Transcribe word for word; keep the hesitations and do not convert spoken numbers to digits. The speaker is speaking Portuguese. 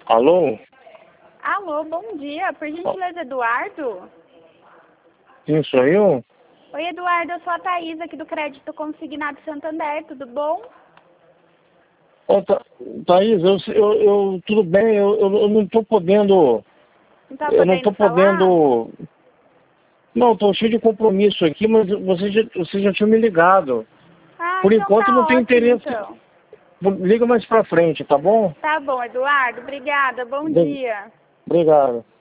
Alô? Alô, bom dia. Por gentileza, Eduardo? Quem sou eu? Oi, Eduardo, eu sou a Thaís aqui do Crédito Consignado Santander, tudo bom? Ô, Tha- Thaís, eu, eu, eu- tudo bem, eu, eu, eu não estou podendo... Não tá Eu não podendo estou falar? podendo... Não, estou cheio de compromisso aqui, mas você já, você já tinha me ligado. Ah, Por então enquanto tá não tem ótimo, interesse. então. Liga mais pra frente, tá bom? Tá bom, Eduardo, obrigada, bom Bem, dia. obrigado.